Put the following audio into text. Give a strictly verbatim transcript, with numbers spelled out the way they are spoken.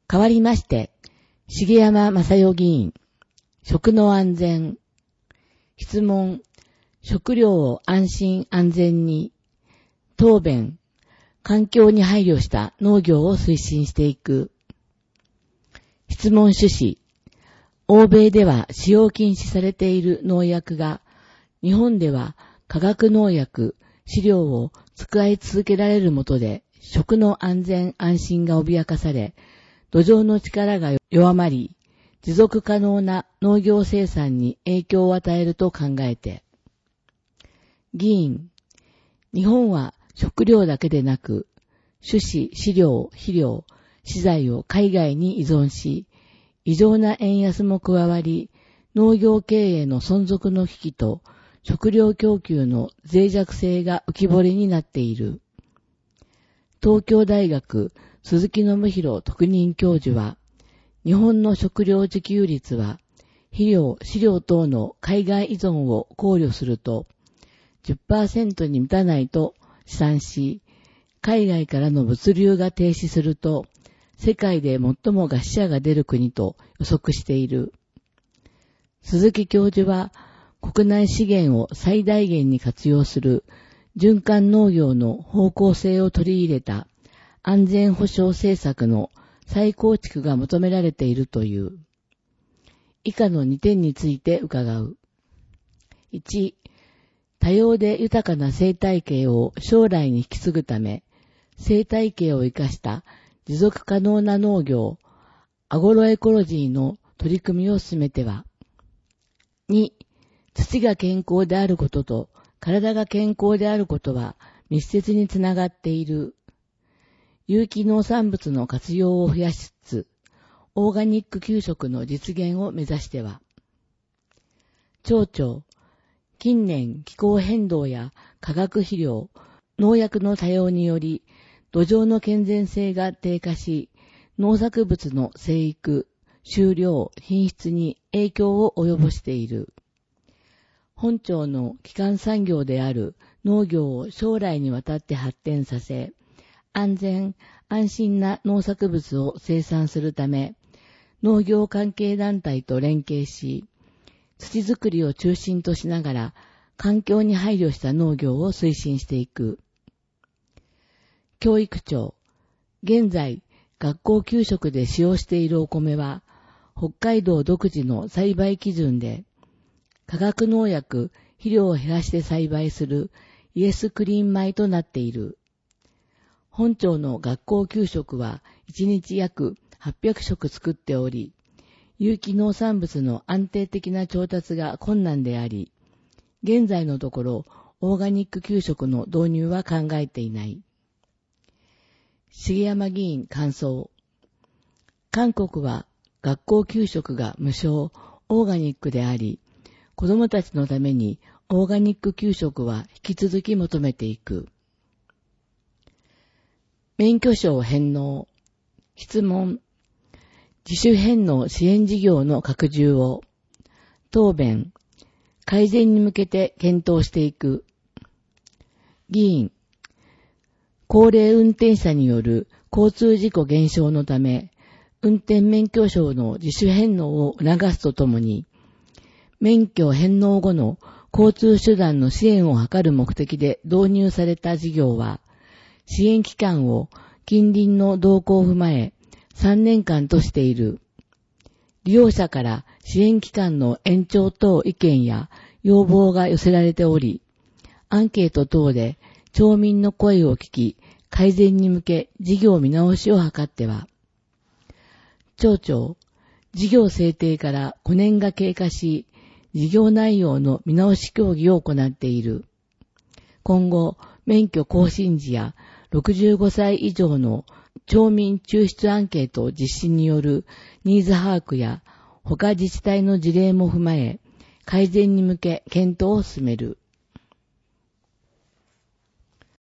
代わりまして、重山正代議員、食の安全、質問、食料を安心安全に、答弁、環境に配慮した農業を推進していく。質問趣旨、欧米では使用禁止されている農薬が、日本では化学農薬、飼料を使い続けられるもとで、食の安全安心が脅かされ、土壌の力が弱まり、持続可能な農業生産に影響を与えると考えて。議員、日本は食料だけでなく、種子、飼料、肥料、資材を海外に依存し、異常な円安も加わり、農業経営の存続の危機と食料供給の脆弱性が浮き彫りになっている。東京大学鈴木信弘特任教授は、日本の食料自給率は、肥料、飼料等の海外依存を考慮すると、じゅっパーセント に満たないと試算し、海外からの物流が停止すると、世界で最も餓死者が出る国と予測している。鈴木教授は、国内資源を最大限に活用する循環農業の方向性を取り入れた安全保障政策の再構築が求められているという。以下のにてんについて伺う。いち、多様で豊かな生態系を将来に引き継ぐため、生態系を生かした持続可能な農業、アゴロエコロジーの取り組みを進めては。に、土が健康であることと体が健康であることは密接につながっている。有機農産物の活用を増やしつつ、オーガニック給食の実現を目指しては。町長、近年気候変動や化学肥料、農薬の多用により、土壌の健全性が低下し、農作物の生育、収量、品質に影響を及ぼしている。本町の基幹産業である農業を将来にわたって発展させ、安全、安心な農作物を生産するため、農業関係団体と連携し、土作りを中心としながら、環境に配慮した農業を推進していく。教育庁、現在、学校給食で使用しているお米は、北海道独自の栽培基準で、化学農薬、肥料を減らして栽培するイエスクリーン米となっている。本町の学校給食はいちにち約はっぴゃくしょく作っており、有機農産物の安定的な調達が困難であり、現在のところオーガニック給食の導入は考えていない。重山議員感想。韓国は学校給食が無償、オーガニックであり、子どもたちのためにオーガニック給食は引き続き求めていく。免許証返納。質問。自主返納支援事業の拡充を。答弁。改善に向けて検討していく。議員。高齢運転者による交通事故減少のため、運転免許証の自主返納を促すとともに、免許返納後の交通手段の支援を図る目的で導入された事業は、支援期間を近隣の動向を踏まえさんねんかんとしている。利用者から支援期間の延長等意見や要望が寄せられており、アンケート等で町民の声を聞き、改善に向け事業見直しを図っては。町長、事業制定からごねんが経過し、事業内容の見直し協議を行っている。今後、免許更新時やろくじゅうごさい以上の町民抽出アンケート実施によるニーズ把握や他自治体の事例も踏まえ、改善に向け検討を進める。